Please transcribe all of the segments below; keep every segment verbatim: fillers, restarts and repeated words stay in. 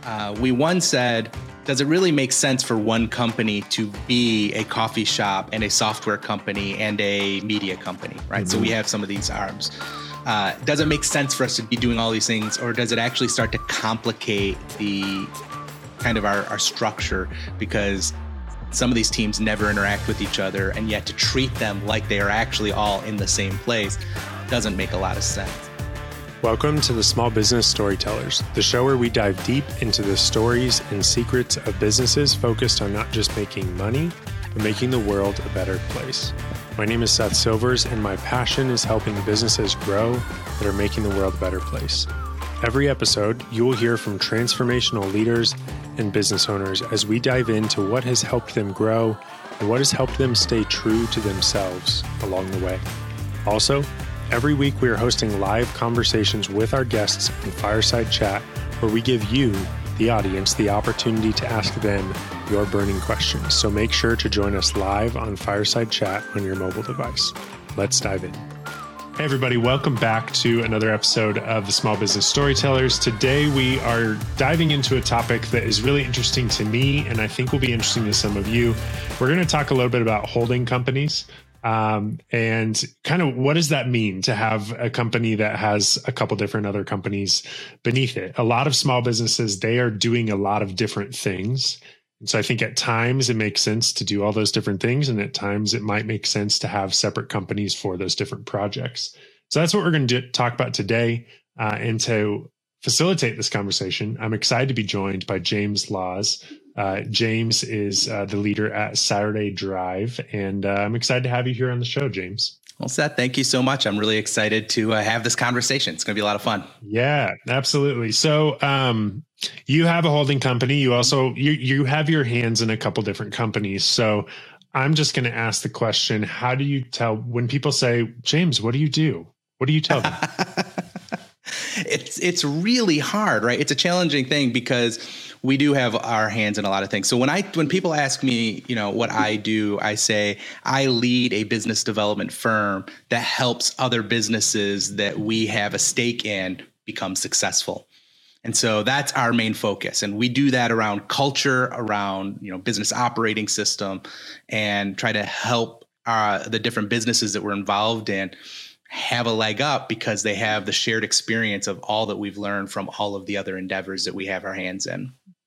Uh, we once said, does it really make sense for one company to be a coffee shop and a software company and a media company, right? Mm-hmm. So we have some of these arms. Uh, does it make sense for us to be doing all these things, or does it actually start to complicate the kind of our, our structure, because some of these teams never interact with each other, and yet to treat them like they are actually all in the same place doesn't make a lot of sense. Welcome to the Small Business Storytellers, the show where we dive deep into the stories and secrets of businesses focused on not just making money, but making the world a better place. My name is Seth Silvers, and my passion is helping businesses grow that are making the world a better place. Every episode, you will hear from transformational leaders and business owners as we dive into what has helped them grow and what has helped them stay true to themselves along the way. Also, every week we are hosting live conversations with our guests in Fireside Chat, where we give you, the audience, the opportunity to ask them your burning questions. So make sure to join us live on Fireside Chat on your mobile device. Let's dive in. Hey everybody, welcome back to another episode of the Small Business Storytellers. Today we are diving into a topic that is really interesting to me, and I think will be interesting to some of you. We're going to talk a little bit about holding companies. Um, and kind of what does that mean to have a company that has a couple different other companies beneath it? A lot of small businesses, they are doing a lot of different things. And so I think at times it makes sense to do all those different things. And at times it might make sense to have separate companies for those different projects. So that's what we're going to do, talk about today. Uh, and to facilitate this conversation, I'm excited to be joined by James Laws. Uh, James is uh, the leader at Saturday Drive, and uh, I'm excited to have you here on the show, James. Well, Seth, thank you so much. I'm really excited to uh, have this conversation. It's going to be a lot of fun. Yeah, absolutely. So um, you have a holding company. You also, you, you have your hands in a couple different companies. So I'm just going to ask the question, how do you tell when people say, James, what do you do? What do you tell them? It's it's really hard, right? It's a challenging thing because we do have our hands in a lot of things. So when I when people ask me, you know, what I do, I say I lead a business development firm that helps other businesses that we have a stake in become successful. And so that's our main focus. And we do that around culture, around, you know, business operating system, and try to help uh, the different businesses that we're involved in have a leg up because they have the shared experience of all that we've learned from all of the other endeavors that we have our hands in.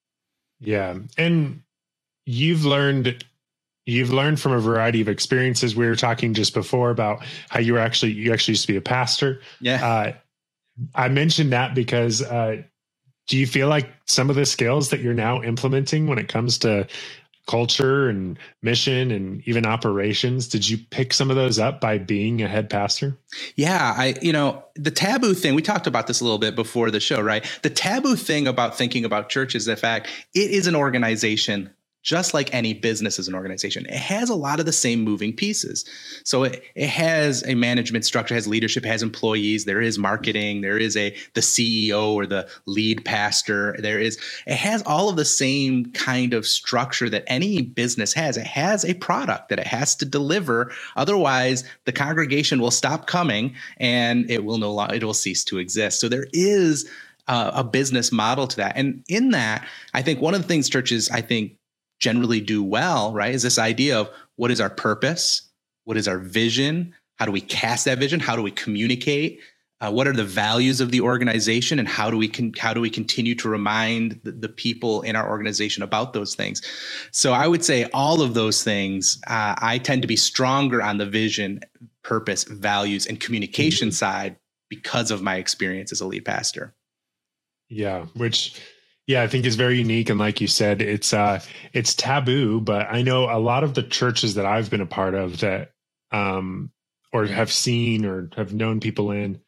Yeah. And you've learned, you've learned from a variety of experiences. We were talking just before about how you were actually, you actually used to be a pastor. Yeah. Uh, I mentioned that because, uh, do you feel like some of the skills that you're now implementing when it comes to culture and mission and even operations, did you pick some of those up by being a head pastor? Yeah, I, you know, the taboo thing, we talked about this a little bit before the show, right? The taboo thing about thinking about church is the fact it is an organization just like any business is an organization. It has a lot of the same moving pieces. So it, it has a management structure, has leadership, has employees, there is marketing, there is a the C E O or the lead pastor. There is, it has all of the same kind of structure that any business has. It has a product that it has to deliver. Otherwise, the congregation will stop coming and it will no longer, it will cease to exist. So there is uh, a business model to that. And in that, I think one of the things churches, I think, generally do well, right, is this idea of what is our purpose? What is our vision? How do we cast that vision? How do we communicate? Uh, what are the values of the organization? And how do we con- how do we continue to remind the, the people in our organization about those things? So I would say all of those things, uh, I tend to be stronger on the vision, purpose, values, and communication mm-hmm. side because of my experience as a lead pastor. Yeah, which... Yeah, I think it's very unique. And like you said, it's uh, it's taboo. But I know a lot of the churches that I've been a part of that um, or have seen or have known people in,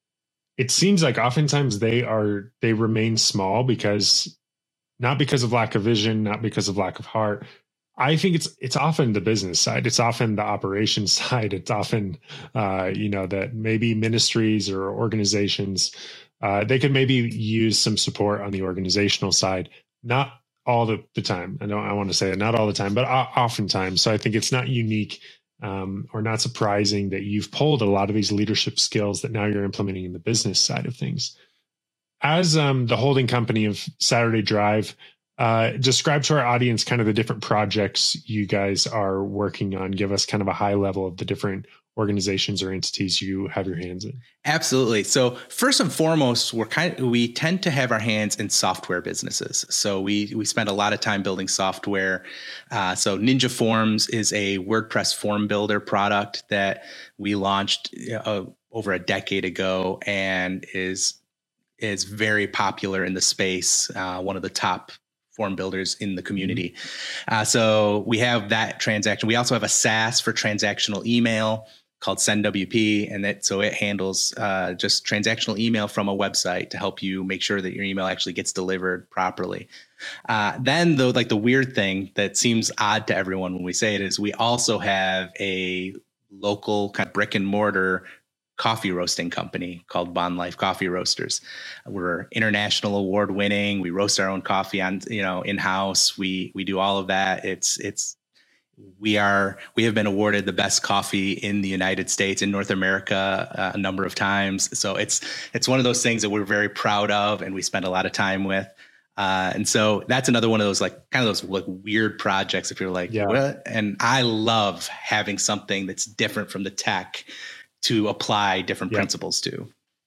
it seems like oftentimes they are they remain small because not because of lack of vision, not because of lack of heart. I think it's it's often the business side. It's often the operations side. It's often, uh, you know, that maybe ministries or organizations Uh, they could maybe use some support on the organizational side, not all the, the time. I don't, I want to say it, not all the time, but o- oftentimes. So I think it's not unique um, or not surprising that you've pulled a lot of these leadership skills that now you're implementing in the business side of things. as um, the holding company of Saturday Drive, uh, describe to our audience kind of the different projects you guys are working on. Give us kind of a high level of the different organizations or entities you have your hands in. Absolutely. So first and foremost, we're kind of, we tend to have our hands in software businesses. So we we spend a lot of time building software. Uh, so Ninja Forms is a WordPress form builder product that we launched uh, over a decade ago and is is very popular in the space. Uh, one of the top form builders in the community. Uh, so we have that transaction. We also have a SaaS for transactional email called Send W P, and that so it handles uh, just transactional email from a website to help you make sure that your email actually gets delivered properly. Uh, then, though, like the weird thing that seems odd to everyone when we say it is, we also have a local kind of brick and mortar coffee roasting company called Bond Life Coffee Roasters. We're international award winning. We roast our own coffee on, you know, in house. We we do all of that. It's it's. We are, we have been awarded the best coffee in the United States, in North America, uh, a number of times. So it's, it's one of those things that we're very proud of and we spend a lot of time with. Uh, and so that's another one of those, like kind of those like weird projects if you're like, yeah. What? And I love having something that's different from the tech to apply different yep. principles to.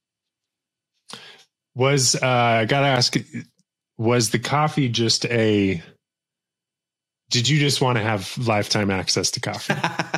Was, uh, I got to ask, was the coffee just a, did you just want to have lifetime access to coffee?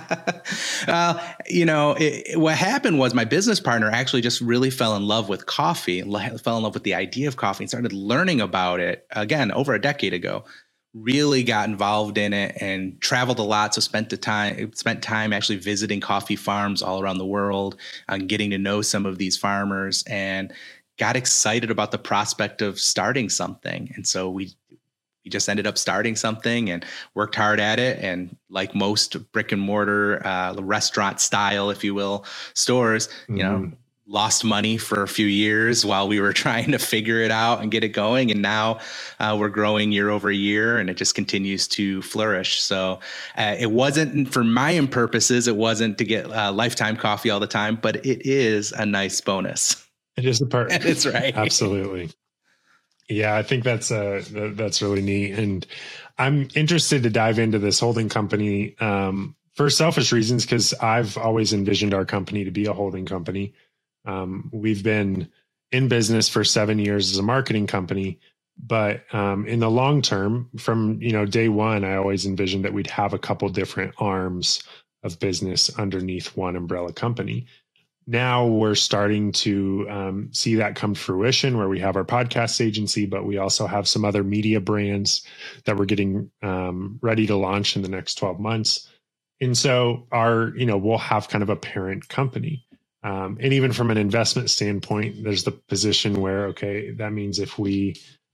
uh, you know, it, what happened was my business partner actually just really fell in love with coffee, fell in love with the idea of coffee and started learning about it again over a decade ago. Really got involved in it and traveled a lot. So spent the time, spent time actually visiting coffee farms all around the world and getting to know some of these farmers and got excited about the prospect of starting something. And so we We just ended up starting something and worked hard at it. And like most brick and mortar uh, restaurant style, if you will, stores, mm-hmm. you know, lost money for a few years while we were trying to figure it out and get it going. And now uh, we're growing year over year and it just continues to flourish. So uh, it wasn't, for my own purposes, it wasn't to get uh, lifetime coffee all the time, but it is a nice bonus. It is a perk. That's right. Absolutely. Yeah, I think that's uh that's really neat, and I'm interested to dive into this holding company um, for selfish reasons because I've always envisioned our company to be a holding company. Um, we've been in business for seven years as a marketing company, but um, in the long term, from you know day one, I always envisioned that we'd have a couple different arms of business underneath one umbrella company. Now we're starting to um, see that come to fruition where we have our podcast agency, but we also have some other media brands that we're getting um, ready to launch in the next twelve months. And so our, you know, we'll have kind of a parent company. Um, and even from an investment standpoint, there's the position where, okay, that means if we,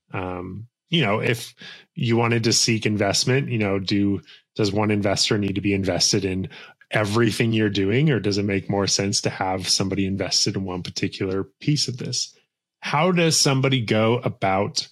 um, you know, if you wanted to seek investment, you know, do, does one investor need to be invested in everything you're doing, or does it make more sense to have somebody invested in one particular piece of this? How does somebody go about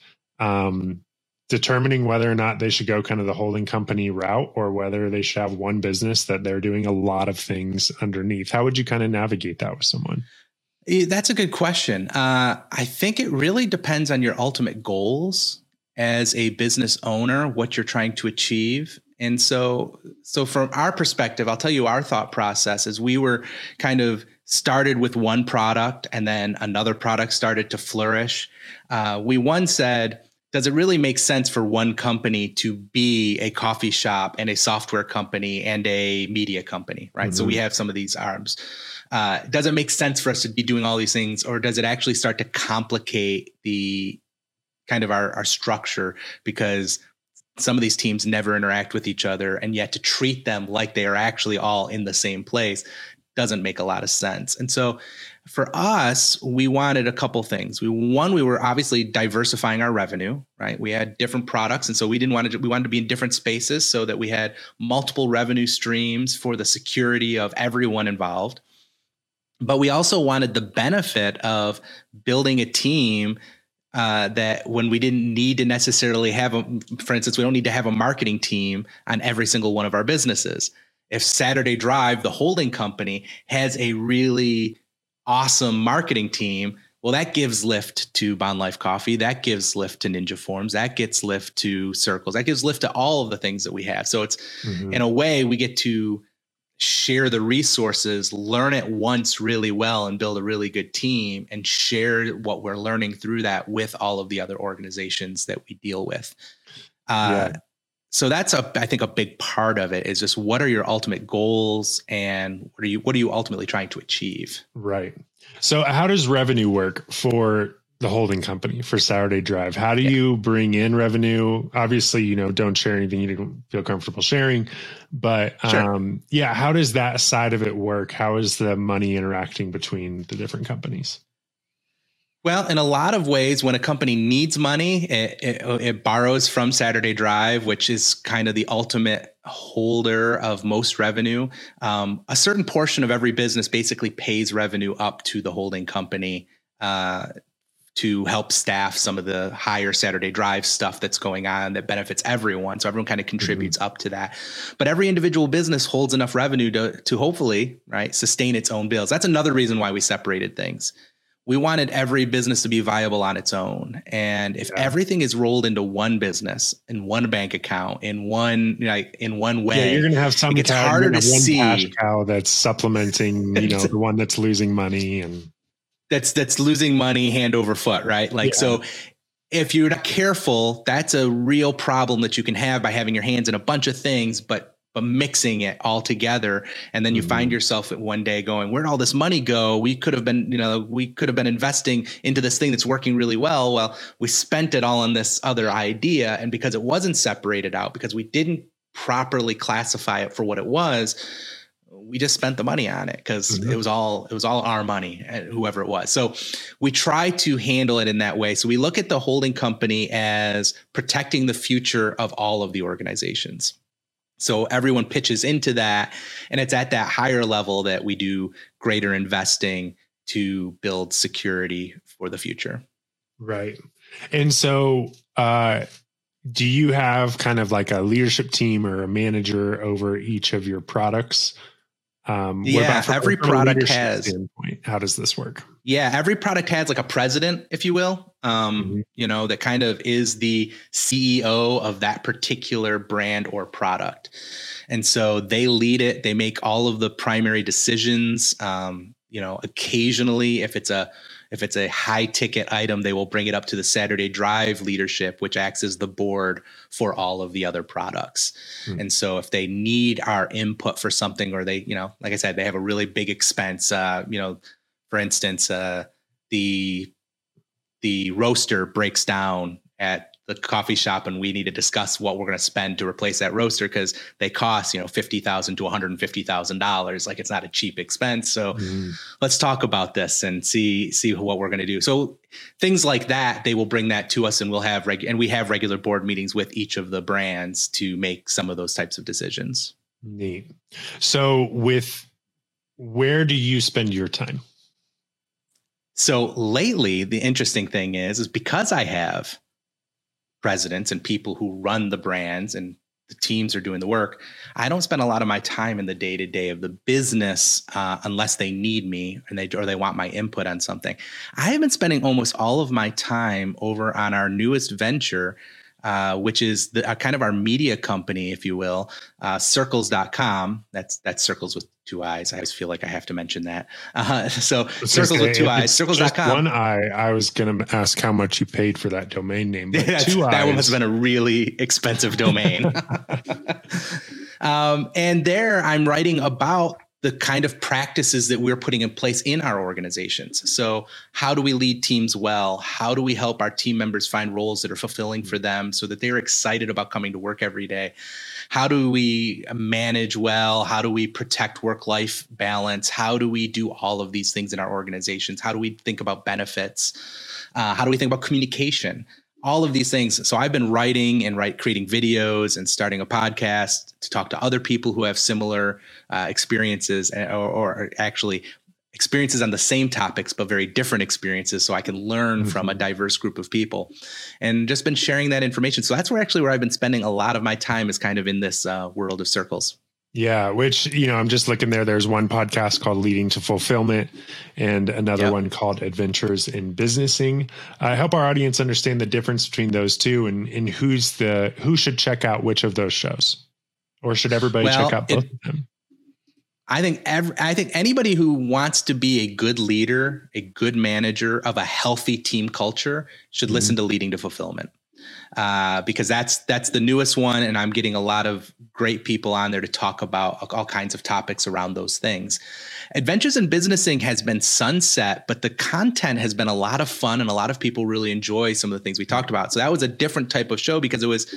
um, determining whether or not they should go kind of the holding company route or whether they should have one business that they're doing a lot of things underneath? How would you kind of navigate that with someone? That's a good question. Uh, I think it really depends on your ultimate goals as a business owner, what you're trying to achieve. And so, so from our perspective, I'll tell you our thought process is we were kind of started with one product and then another product started to flourish. Uh, we once said, does it really make sense for one company to be a coffee shop and a software company and a media company, right? Mm-hmm. So we have some of these arms. Uh, does it make sense for us to be doing all these things, or does it actually start to complicate the kind of our, our structure because some of these teams never interact with each other, and yet to treat them like they are actually all in the same place doesn't make a lot of sense. And so for us, we wanted a couple things. We one, we were obviously diversifying our revenue, right? We had different products. And so we didn't want to, we wanted to be in different spaces so that we had multiple revenue streams for the security of everyone involved. But we also wanted the benefit of building a team Uh, that when we didn't need to necessarily have a, for instance, we don't need to have a marketing team on every single one of our businesses. If Saturday Drive, the holding company, has a really awesome marketing team, Well, that gives lift to Bond Life Coffee. That gives lift to Ninja Forms. That gets lift to Circles. That gives lift to all of the things that we have. So it's, mm-hmm. in a way, we get to share the resources, learn it once really well, and build a really good team, and share what we're learning through that with all of the other organizations that we deal with. Uh, yeah. So that's a, I think a big part of it is just what are your ultimate goals and what are you, what are you ultimately trying to achieve? Right. So how does revenue work for the holding company, for Saturday Drive? How do yeah. you bring in revenue? Obviously, you know, don't share anything you don't feel comfortable sharing, but sure. um, yeah, how does that side of it work? How is the money interacting between the different companies? Well, in a lot of ways, when a company needs money, it, it, it borrows from Saturday Drive, which is kind of the ultimate holder of most revenue. Um, a certain portion of every business basically pays revenue up to the holding company uh, to help staff some of the higher Saturday Drive stuff that's going on that benefits everyone. So everyone kind of contributes mm-hmm. up to that. But every individual business holds enough revenue to, to hopefully, right, sustain its own bills. That's another reason why we separated things. We wanted every business to be viable on its own. And if yeah. everything is rolled into one business, in one bank account, in one, like in one way, yeah, you're going to have some it's cow, harder to one see cash cow that's supplementing, you know, the one that's losing money and that's, that's losing money hand over foot, right? Like, yeah. so if you're not careful, that's a real problem that you can have by having your hands in a bunch of things, but but mixing it all together. And then you mm-hmm. find yourself one day going, where'd all this money go? We could have been, you know, we could have been investing into this thing that's working really well. Well, we spent it all on this other idea. And because it wasn't separated out, because we didn't properly classify it for what it was, we just spent the money on it because mm-hmm. it was all, it was all our money, whoever it was. So we try to handle it in that way. So we look at the holding company as protecting the future of all of the organizations. So everyone pitches into that, and it's at that higher level that we do greater investing to build security for the future. Right. And so uh, do you have kind of like a leadership team or a manager over each of your products? Um, yeah, from, every product has. Standpoint, how does this work? Yeah, every product has like a president, if you will, um, mm-hmm. you know, that kind of is the C E O of that particular brand or product. And so they lead it. They make all of the primary decisions. Um, you know, occasionally, if it's a if it's a high ticket item, they will bring it up to the Saturday Drive leadership, which acts as the board for all of the other products. Mm. And so if they need our input for something, or they, you know, like I said, they have a really big expense, uh, you know, for instance, uh, the, the roaster breaks down at the coffee shop, and we need to discuss what we're going to spend to replace that roaster, because they cost, you know, fifty thousand to one hundred fifty thousand dollars. Like, it's not a cheap expense. So mm. let's talk about this and see, see what we're going to do. So things like that, they will bring that to us, and we'll have reg- and we have regular board meetings with each of the brands to make some of those types of decisions. Neat. So with, where do you spend your time? So lately, the interesting thing is, is because I have presidents and people who run the brands, and the teams are doing the work, I don't spend a lot of my time in the day to day of the business uh, unless they need me and they or they want my input on something. I have been spending almost all of my time over on our newest venture, uh, which is the, uh, kind of our media company, if you will, uh, circles dot com. That's that's Circles with two eyes. I always feel like I have to mention that. Uh, so Circles with two eyes, circles dot com. One eye. I was going to ask how much you paid for that domain name. But two that eyes. one has been a really expensive domain. um, and there I'm writing about the kind of practices that we're putting in place in our organizations. So how do we lead teams well? How do we help our team members find roles that are fulfilling for them so that they're excited about coming to work every day? How do we manage well? How do we protect work-life balance? How do we do all of these things in our organizations? How do we think about benefits? Uh, how do we think about communication? All of these things. So I've been writing and write, creating videos and starting a podcast to talk to other people who have similar uh, experiences, or, or actually experiences on the same topics, but very different experiences. So I can learn mm-hmm. from a diverse group of people, and just been sharing that information. So that's where actually where I've been spending a lot of my time, is kind of in this uh, world of Circles. Yeah, which, you know, I'm just looking there. There's one podcast called Leading to Fulfillment and another yep. one called Adventures in Businessing. I help our audience understand the difference between those two and, and who's the who should check out which of those shows, or should everybody well, check out both it, of them? I think every, I think anybody who wants to be a good leader, a good manager of a healthy team culture should mm-hmm. listen to Leading to Fulfillment. Uh, because that's that's the newest one, and I'm getting a lot of great people on there to talk about all kinds of topics around those things. Adventures in Businessing has been sunset, but the content has been a lot of fun, and a lot of people really enjoy some of the things we talked about. So that was a different type of show because it was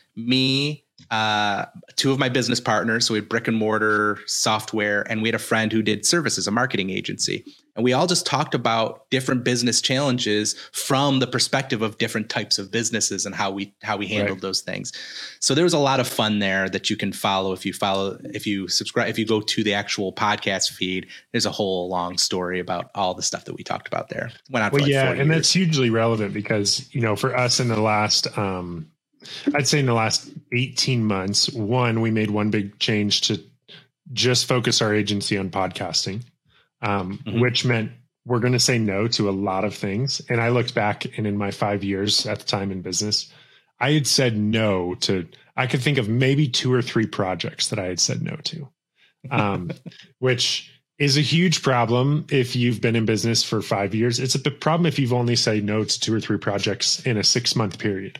me, uh, two of my business partners. So we had brick and mortar software, and we had a friend who did services, a marketing agency. And we all just talked about different business challenges from the perspective of different types of businesses and how we how we handled right. those things. So there was a lot of fun there that you can follow if you follow, if you subscribe, if you go to the actual podcast feed. There's a whole long story about all the stuff that we talked about there. Went on for well, like yeah, forty and years. That's hugely relevant because, you know, for us in the last, um, I'd say in the last eighteen months, one, we made one big change to just focus our agency on podcasting. Um, mm-hmm. which meant we're going to say no to a lot of things. And I looked back, and in my five years at the time in business, I had said no to, I could think of maybe two or three projects that I had said no to, um, which is a huge problem if you've been in business for five years. It's a big problem if you've only said no to two or three projects in a six month period.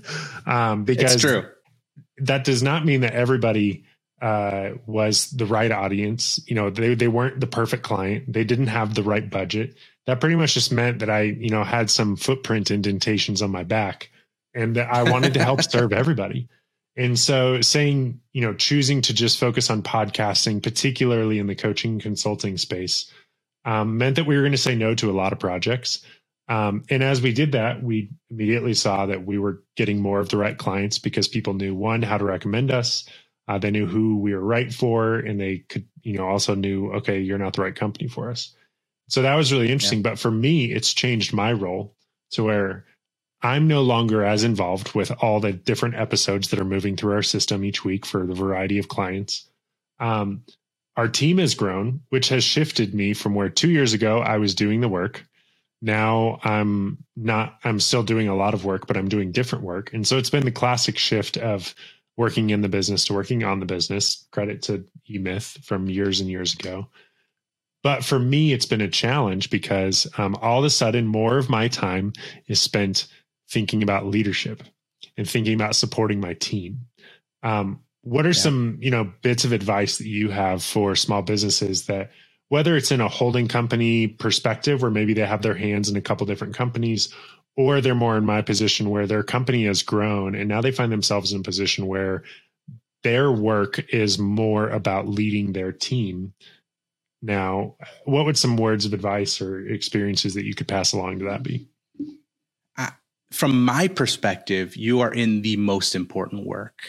um, because it's true. That does not mean that everybody uh, was the right audience. You know, they, they weren't the perfect client. They didn't have the right budget. That pretty much just meant that I, you know, had some footprint indentations on my back, and that I wanted to help serve everybody. And so saying, you know, choosing to just focus on podcasting, particularly in the coaching consulting space, um, meant that we were going to say no to a lot of projects. Um, and as we did that, we immediately saw that we were getting more of the right clients because people knew, one, how to recommend us. Uh, they knew who we were right for, and they could, you know, also knew, okay, you're not the right company for us. So that was really interesting. Yeah. But for me, it's changed my role to where I'm no longer as involved with all the different episodes that are moving through our system each week for the variety of clients. Um, our team has grown, which has shifted me from where two years ago I was doing the work. Now I'm not, I'm still doing a lot of work, but I'm doing different work. And so it's been the classic shift of working in the business to working on the business. Credit to eMyth from years and years ago. But for me, it's been a challenge because um, all of a sudden more of my time is spent thinking about leadership and thinking about supporting my team. Um, what are yeah. some, you know, bits of advice that you have for small businesses that, whether it's in a holding company perspective, where maybe they have their hands in a couple different companies, or they're more in my position where their company has grown and now they find themselves in a position where their work is more about leading their team. Now, what would some words of advice or experiences that you could pass along to that be? Uh, from my perspective, you are in the most important work.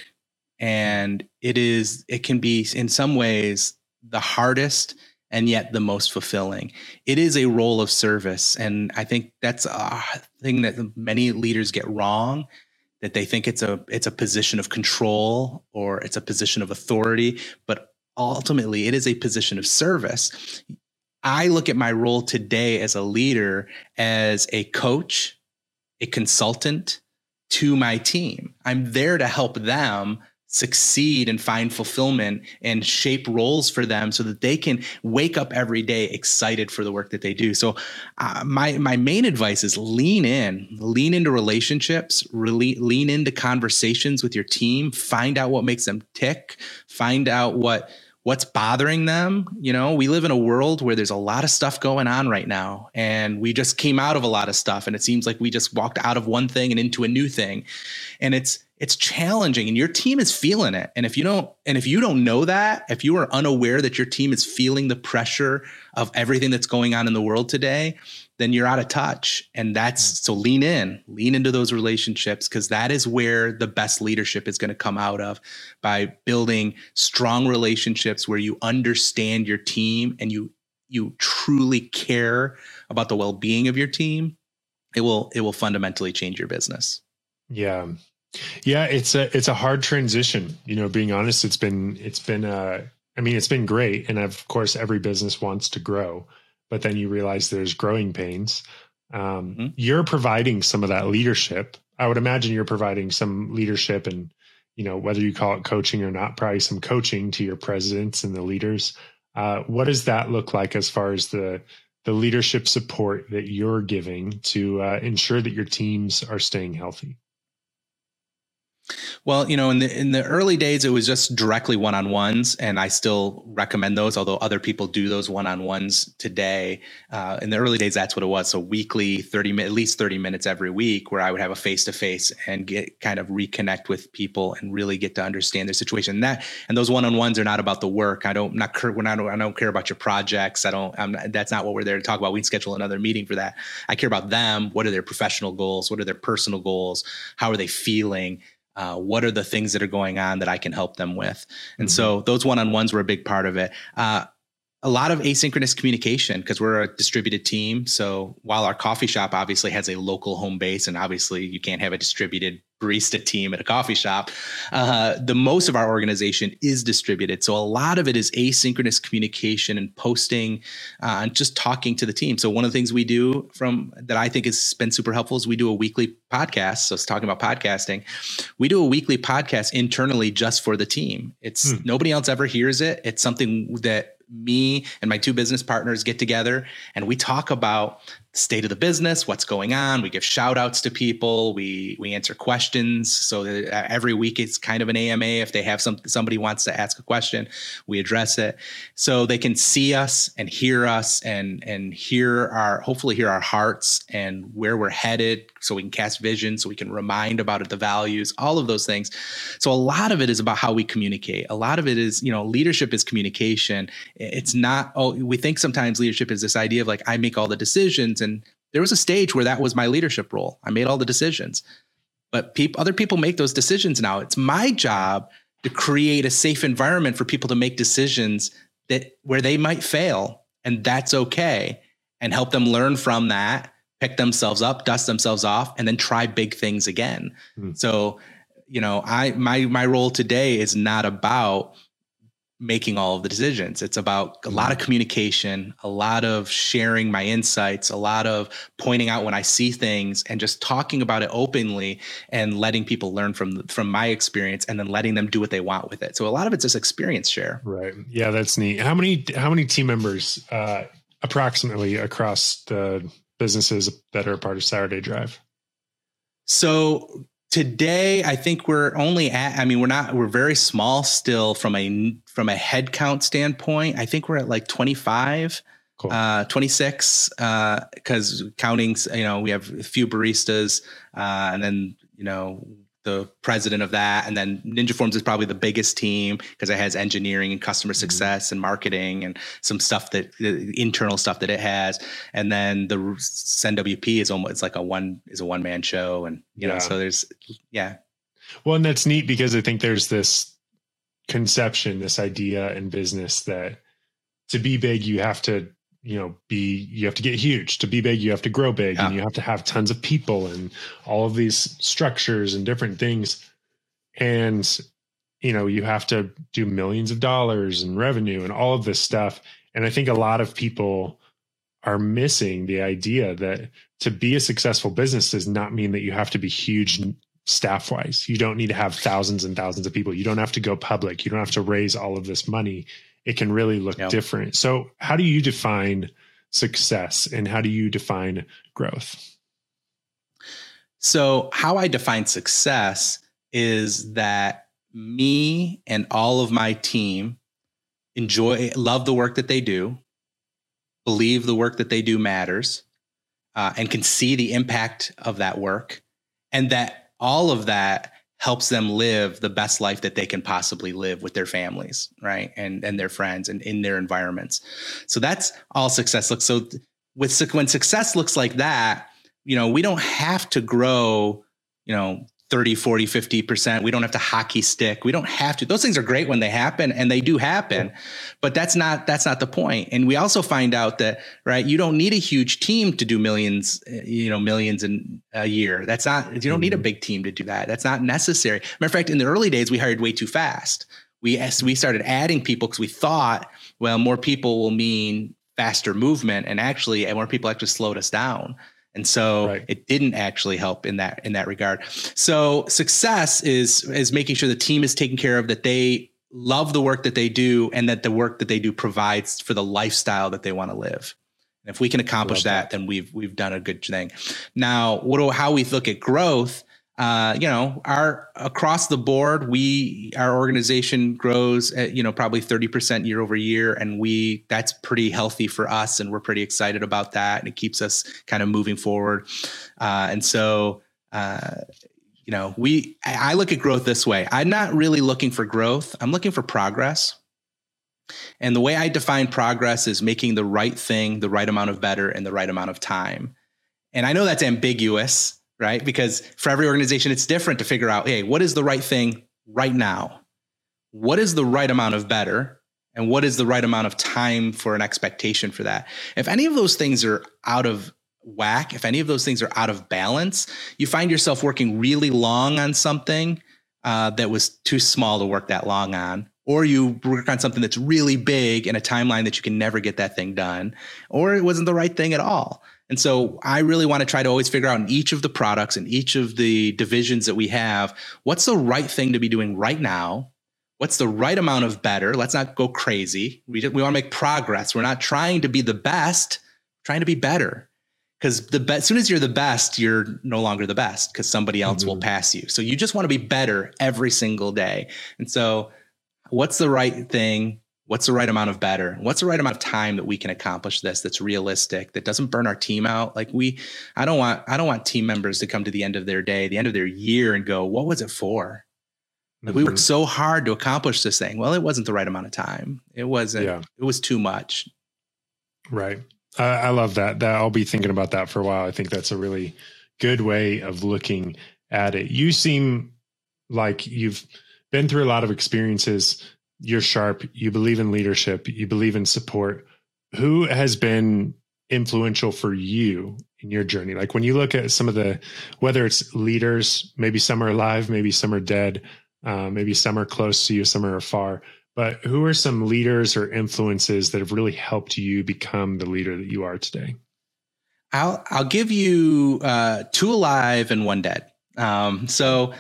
And it is, it can be in some ways the hardest and yet the most fulfilling. It is a role of service. And I think that's a thing that many leaders get wrong, that they think it's a, it's a position of control or it's a position of authority, but ultimately it is a position of service. I look at my role today as a leader, as a coach, a consultant to my team. I'm there to help them succeed and find fulfillment and shape roles for them so that they can wake up every day excited for the work that they do. So uh, my my main advice is lean in, lean into relationships, really lean into conversations with your team, find out what makes them tick, find out what what's bothering them. You know, we live in a world where there's a lot of stuff going on right now, and we just came out of a lot of stuff, and it seems like we just walked out of one thing and into a new thing. And it's it's challenging, and your team is feeling it. And if you don't, and if you don't know that, if you are unaware that your team is feeling the pressure of everything that's going on in the world today, then you're out of touch. And that's, so lean in, lean into those relationships, because that is where the best leadership is going to come out of, by building strong relationships where you understand your team and you, you truly care about the well-being of your team. It will, it will fundamentally change your business. Yeah. Yeah, it's a it's a hard transition. You know, being honest, it's been it's been uh I mean, it's been great, and of course, every business wants to grow, but then you realize there's growing pains. Um, mm-hmm. You're providing some of that leadership. I would imagine you're providing some leadership, and you know, whether you call it coaching or not, probably some coaching to your presidents and the leaders. Uh, what does that look like as far as the the leadership support that you're giving to uh, ensure that your teams are staying healthy? Well, you know, in the in the early days, it was just directly one-on-ones, and I still recommend those, although other people do those one-on-ones today. Uh, in the early days, that's what it was. So weekly, thirty at least thirty minutes every week, where I would have a face-to-face and get kind of reconnect with people and really get to understand their situation. And that and those one-on-ones are not about the work. I don't not we're not I don't care about your projects. I don't. I'm not, that's not what we're there to talk about. We can schedule another meeting for that. I care about them. What are their professional goals? What are their personal goals? How are they feeling? Uh, what are the things that are going on that I can help them with? And mm-hmm. so those one-on-ones were a big part of it. Uh, a lot of asynchronous communication, because we're a distributed team. So while our coffee shop obviously has a local home base, and obviously you can't have a distributed barista team at a coffee shop, uh, the most of our organization is distributed. So a lot of it is asynchronous communication and posting uh, and just talking to the team. So one of the things we do from that I think has been super helpful is we do a weekly podcast. So it's talking about podcasting. We do a weekly podcast internally just for the team. It's hmm. nobody else ever hears it. It's something that me and my two business partners get together and we talk about the state of the business, what's going on. We give shout outs to people. We we answer questions. So that every week it's kind of an A M A. If they have some somebody wants to ask a question, we address it. So they can see us and hear us and and hear our hopefully hear our hearts and where we're headed. So we can cast vision. So we can remind about it, the values, all of those things. So a lot of it is about how we communicate. A lot of it is, you know, leadership is communication. It's not, oh, we think sometimes leadership is this idea of like, I make all the decisions. And there was a stage where that was my leadership role. I made all the decisions, but people, other people make those decisions now. It's my job to create a safe environment for people to make decisions that where they might fail, and that's okay, and help them learn from that, pick themselves up, dust themselves off, and then try big things again. Mm. So, you know, I, my, my role today is not about making all of the decisions. It's about a lot of communication, a lot of sharing my insights, a lot of pointing out when I see things and just talking about it openly and letting people learn from, from my experience and then letting them do what they want with it. So a lot of it's just experience share. Right. Yeah, that's neat. How many, how many team members uh, approximately across the businesses that are part of Saturday Drive? So today, I think we're only at, I mean, we're not, we're very small still from a, from a head count standpoint. I think we're at like twenty-five, cool. uh, twenty-six, uh, cause counting, you know, we have a few baristas, uh, and then, you know, the president of that. And then Ninja Forms is probably the biggest team because it has engineering and customer success mm-hmm. and marketing and some stuff that the internal stuff that it has. And then the S N W P is almost, it's like a one is a one man show. And, you yeah. know, so there's, yeah. Well, and that's neat because I think there's this conception, this idea in business that to be big, you have to, you know, be, you have to get huge. To be big, you have to grow big, yeah. and you have to have tons of people and all of these structures and different things. And, you know, you have to do millions of dollars in revenue and all of this stuff. And I think a lot of people are missing the idea that to be a successful business does not mean that you have to be huge staff wise. You don't need to have thousands and thousands of people. You don't have to go public. You don't have to raise all of this money. It can really look yep. different. So how do you define success and how do you define growth? So how I define success is that me and all of my team enjoy, love the work that they do, believe the work that they do matters, uh, and can see the impact of that work, and that all of that helps them live the best life that they can possibly live with their families, right? And and their friends and in their environments. So that's all success looks. So with when success looks like that, you know, we don't have to grow, you know, thirty, forty, fifty percent. We don't have to hockey stick. We don't have to. Those things are great when they happen, and they do happen, yeah. but that's not, that's not the point. And we also find out that, right, you don't need a huge team to do millions, you know, millions in a year. That's not, you don't mm-hmm. need a big team to do that. That's not necessary. Matter of fact, in the early days, we hired way too fast. We, we started adding people because we thought, well, more people will mean faster movement, and actually, and more people actually slowed us down. And so right. it didn't actually help in that, in that regard. So success is, is making sure the team is taken care of, that they love the work that they do, and that the work that they do provides for the lifestyle that they want to live. And if we can accomplish that, that, then we've, we've done a good thing. Now, what do, how we look at growth, uh, you know, our across the board, we, our organization grows at, you know, probably thirty percent year over year. And we, that's pretty healthy for us. And we're pretty excited about that. And it keeps us kind of moving forward. Uh, and so, uh, you know, we, I look at growth this way. I'm not really looking for growth. I'm looking for progress. And the way I define progress is making the right thing, the right amount of better, in the right amount of time. And I know that's ambiguous, right? Because for every organization, it's different to figure out, hey, what is the right thing right now? What is the right amount of better? And what is the right amount of time for an expectation for that? If any of those things are out of whack, if any of those things are out of balance, you find yourself working really long on something uh, that was too small to work that long on, or you work on something that's really big in a timeline that you can never get that thing done, or it wasn't the right thing at all. And so I really want to try to always figure out in each of the products and each of the divisions that we have, what's the right thing to be doing right now? What's the right amount of better? Let's not go crazy. We just, we want to make progress. We're not trying to be the best, we're trying to be better. Because the be- as soon as you're the best, you're no longer the best, because somebody else mm-hmm. will pass you. So you just want to be better every single day. And so what's the right thing? What's the right amount of better? What's the right amount of time that we can accomplish this, that's realistic, that doesn't burn our team out? Like we, I don't want, I don't want team members to come to the end of their day, the end of their year, and go, what was it for? Like, mm-hmm. we worked so hard to accomplish this thing. Well, it wasn't the right amount of time. It wasn't, yeah. it was too much. Right. I, I love that. That I'll be thinking about that for a while. I think that's a really good way of looking at it. You seem like you've been through a lot of experiences. You're sharp. You believe in leadership. You believe in support. Who has been influential for you in your journey? Like when you look at some of the, whether it's leaders, maybe some are alive, maybe some are dead, uh, maybe some are close to you, some are far, but who are some leaders or influences that have really helped you become the leader that you are today? I'll, I'll give you uh, two alive and one dead. Um, so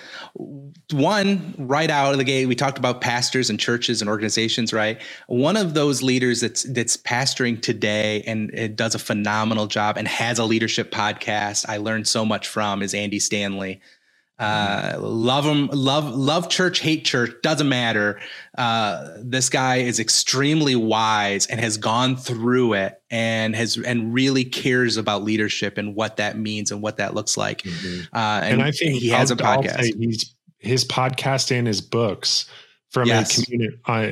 one, right out of the gate, we talked about pastors and churches and organizations, right? One of those leaders that's, that's pastoring today and it does a phenomenal job and has a leadership podcast I learned so much from is Andy Stanley. Uh, love him, love, love church, hate church, doesn't matter. Uh, this guy is extremely wise and has gone through it and has, and really cares about leadership and what that means and what that looks like. Mm-hmm. Uh, and, and I think he has I'll, a podcast. I'll say he's, his podcast and his books from yes. a community, uh,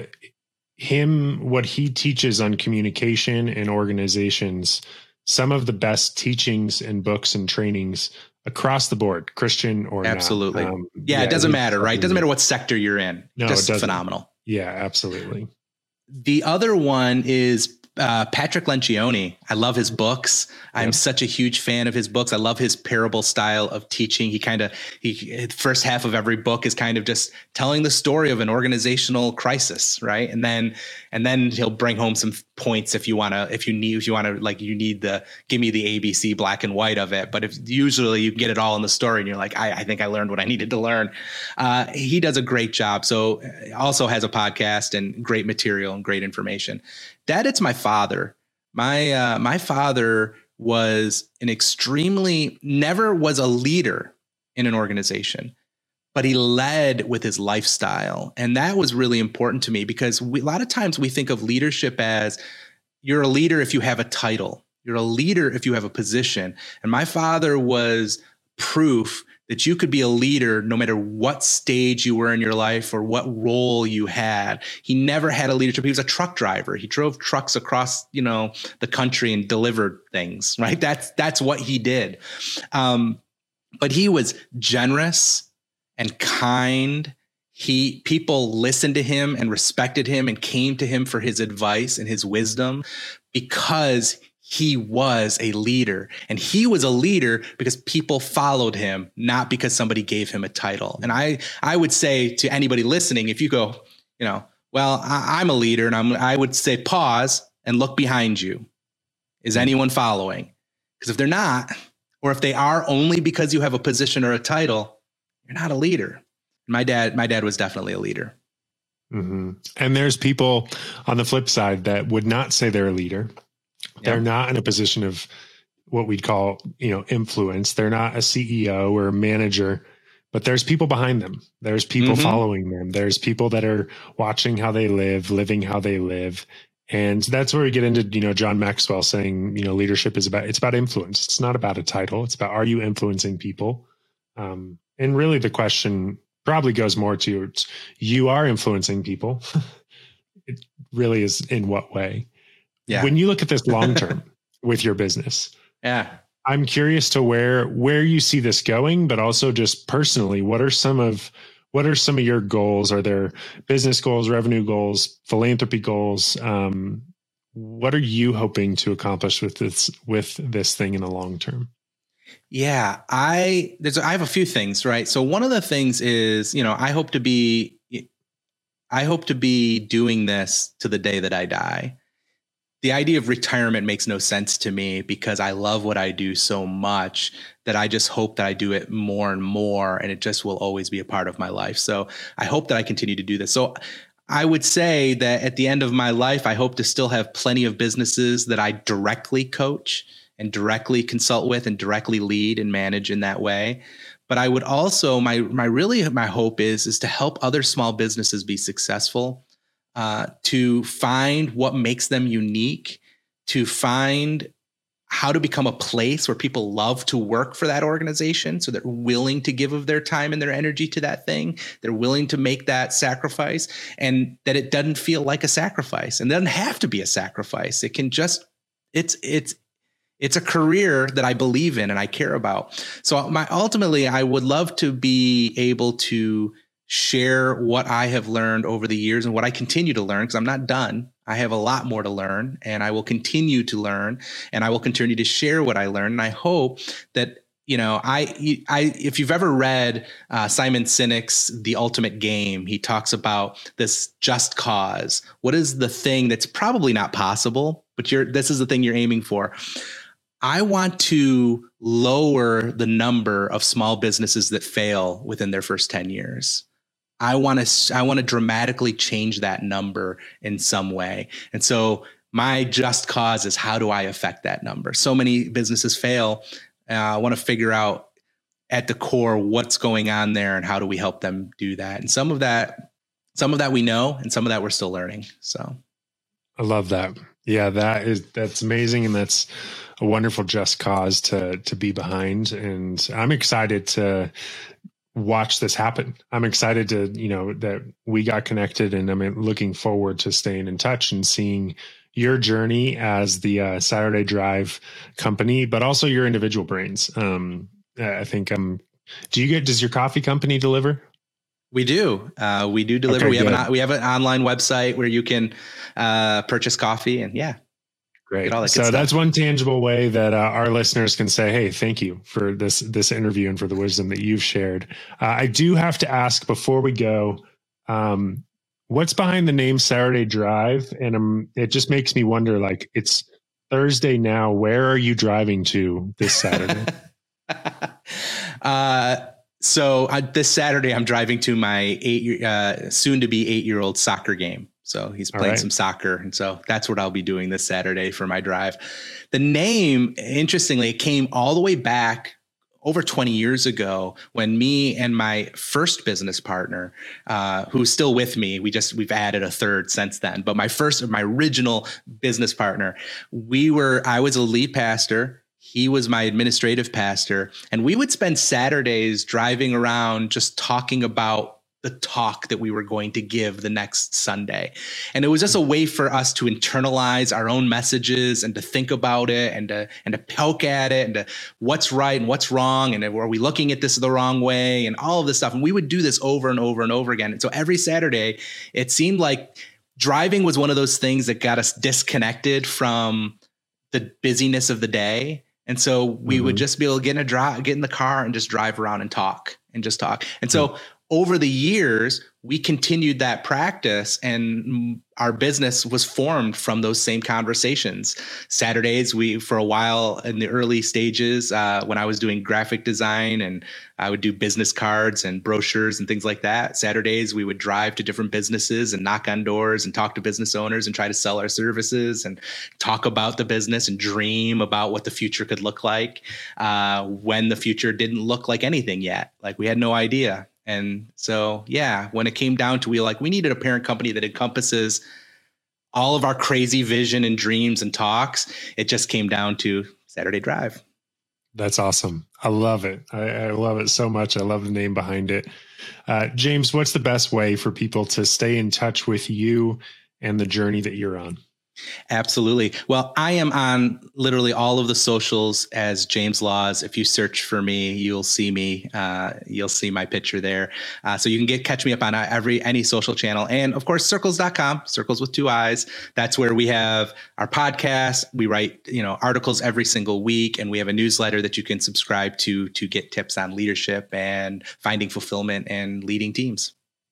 him, what he teaches on communication and organizations, some of the best teachings and books and trainings across the board, Christian or absolutely. not. Um, yeah, yeah, it doesn't matter, right? It doesn't matter what sector you're in. No, just it doesn't. Phenomenal. Yeah, absolutely. The other one is uh, Patrick Lencioni. I love his books. I'm yep. such a huge fan of his books. I love his parable style of teaching. He kind of, he first half of every book is kind of just telling the story of an organizational crisis, right? And then, and then he'll bring home some points if you want to, if you need, if you want to, like you need the, give me the A B C black and white of it. But if usually you get it all in the story and you're like, I, I think I learned what I needed to learn. Uh, he does a great job. So also has a podcast and great material and great information. Dad, it's my father. My, uh, my father was an extremely, never was a leader in an organization, but he led with his lifestyle. And that was really important to me because we, a lot of times we think of leadership as you're a leader if you have a title, you're a leader if you have a position. And my father was proof that you could be a leader no matter what stage you were in your life or what role you had. He never had a leadership. He was a truck driver. He drove trucks across, you know, the country and delivered things, right? That's, that's what he did. Um, but he was generous. and kind. He people listened to him and respected him and came to him for his advice and his wisdom because he was a leader. And he was a leader because people followed him, not because somebody gave him a title. And I I would say to anybody listening, if you go, you know, well, I, I'm a leader, and I'm I would say pause and look behind you. Is anyone following? Because if they're not, or if they are only because you have a position or a title, you're not a leader. My dad, my dad was definitely a leader. Mm-hmm. And there's people on the flip side that would not say they're a leader. They're yep. not in a position of what we'd call, you know, influence. They're not a C E O or a manager, but there's people behind them. There's people mm-hmm. following them. There's people that are watching how they live, living how they live. And that's where we get into, you know, John Maxwell saying, you know, leadership is about, it's about influence. It's not about a title. It's about, are you influencing people? Um, and really the question probably goes more to you are influencing people. It really is in what way? Yeah. When you look at this long term with your business, yeah, I'm curious to where where you see this going, but also just personally, what are some of what are some of your goals? Are there business goals, revenue goals, philanthropy goals? Um, what are you hoping to accomplish with this with this thing in the long term? Yeah, I there's I have a few things, right? So one of the things is, you know, I hope to be I hope to be doing this to the day that I die. The idea of retirement makes no sense to me because I love what I do so much that I just hope that I do it more and more, and it just will always be a part of my life. So I hope that I continue to do this. So I would say that at the end of my life, I hope to still have plenty of businesses that I directly coach and directly consult with and directly lead and manage in that way. But I would also, my my really, my hope is, is to help other small businesses be successful, uh, to find what makes them unique, to find how to become a place where people love to work for that organization. So they're willing to give of their time and their energy to that thing. They're willing to make that sacrifice, and that it doesn't feel like a sacrifice, and it doesn't have to be a sacrifice. It can just, it's, it's, It's a career that I believe in and I care about. So my ultimately, I would love to be able to share what I have learned over the years and what I continue to learn, because I'm not done. I have a lot more to learn, and I will continue to learn, and I will continue to share what I learn. And I hope that, you know, I, I, if you've ever read uh, Simon Sinek's The Ultimate Game, he talks about this just cause. What is the thing that's probably not possible, but you're, this is the thing you're aiming for? I want to lower the number of small businesses that fail within their first ten years. I want to, I want to dramatically change that number in some way. And so my just cause is, how do I affect that number? So many businesses fail. Uh, I want to figure out at the core what's going on there and how do we help them do that. And some of that, some of that we know, and some of that we're still learning. So I love that. Yeah, that is, that's amazing. And that's a wonderful just cause to, to be behind. And I'm excited to watch this happen. I'm excited to, you know, that we got connected, and I'm looking forward to staying in touch and seeing your journey as the uh, Saturday Drive company, but also your individual brains. Um, I think um, do you get, does your coffee company deliver? We do. Uh, we do deliver. Okay, we good. have an we have an online website where you can uh, purchase coffee, and yeah, great. That so that's one tangible way that uh, our listeners can say, "Hey, thank you for this this interview and for the wisdom that you've shared." Uh, I do have to ask before we go, um, what's behind the name Saturday Drive? And um, it just makes me wonder. Like, it's Thursday now. Where are you driving to this Saturday? uh So uh, this Saturday, I'm driving to my eight, uh, soon to be eight year old soccer game. So he's playing right. some soccer. And so that's what I'll be doing this Saturday for my drive. The name, interestingly, it came all the way back over twenty years ago when me and my first business partner, uh, who's still with me, we just, we've added a third since then. But my first, my original business partner, we were, I was a lead pastor. He was my administrative pastor, and we would spend Saturdays driving around just talking about the talk that we were going to give the next Sunday. And it was just a way for us to internalize our own messages and to think about it and to, and to poke at it and to what's right and what's wrong. And are we looking at this the wrong way and all of this stuff. And we would do this over and over and over again. And so every Saturday, it seemed like driving was one of those things that got us disconnected from the busyness of the day. And so we mm-hmm. would just be able to get in a drive, get in the car and just drive around and talk and just talk. And so mm-hmm. over the years, we continued that practice and our business was formed from those same conversations. Saturdays, we, for a while in the early stages, uh, when I was doing graphic design and I would do business cards and brochures and things like that. Saturdays, we would drive to different businesses and knock on doors and talk to business owners and try to sell our services and talk about the business and dream about what the future could look like uh, when the future didn't look like anything yet. Like we had no idea. And so, yeah, when it came down to, we like, we needed a parent company that encompasses all of our crazy vision and dreams and talks. It just came down to Saturday Drive. That's awesome. I love it. I, I love it so much. I love the name behind it. Uh, James, what's the best way for people to stay in touch with you and the journey that you're on? Absolutely. Well, I am on literally all of the socials as James Laws. If you search for me, you'll see me. Uh, you'll see my picture there. Uh, so you can get catch me up on every any social channel. And of course, circles dot com, circles with two eyes. That's where we have our podcast. We write, you know, articles every single week, and we have a newsletter that you can subscribe to to get tips on leadership and finding fulfillment and leading teams.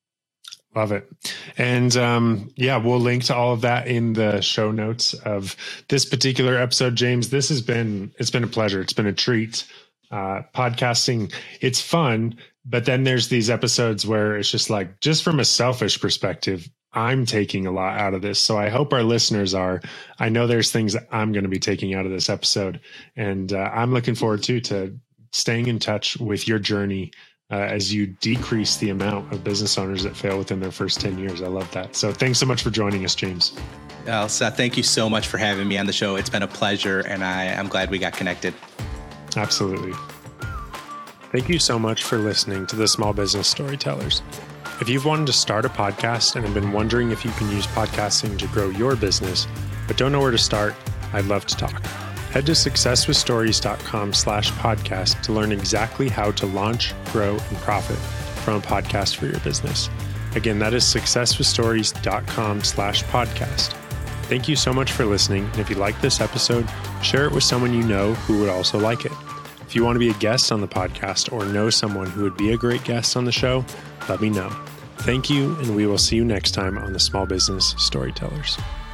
Love it. And um, yeah, we'll link to all of that in the show notes of this particular episode. James, this has been, it's been a pleasure. It's been a treat. Uh, podcasting, it's fun, but then there's these episodes where it's just like, just from a selfish perspective, I'm taking a lot out of this. So I hope our listeners are. I know there's things that I'm going to be taking out of this episode. And uh, I'm looking forward to, to staying in touch with your journey Uh, as you decrease the amount of business owners that fail within their first ten years. I love that. So thanks so much for joining us, James. Well, Seth, thank you so much for having me on the show. It's been a pleasure, and I, I'm glad we got connected. Absolutely. Thank you so much for listening to the Small Business Storytellers. If you've wanted to start a podcast and have been wondering if you can use podcasting to grow your business, but don't know where to start, I'd love to talk. Head to successwithstories.com slash podcast to learn exactly how to launch, grow, and profit from a podcast for your business. Again, that is successwithstories.com slash podcast. Thank you so much for listening. And if you like this episode, share it with someone you know who would also like it. If you want to be a guest on the podcast or know someone who would be a great guest on the show, let me know. Thank you, and we will see you next time on the Small Business Storytellers.